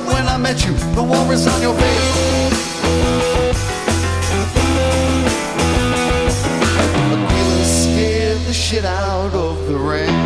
but when I met you, the war is on your face. The shit out of the rain.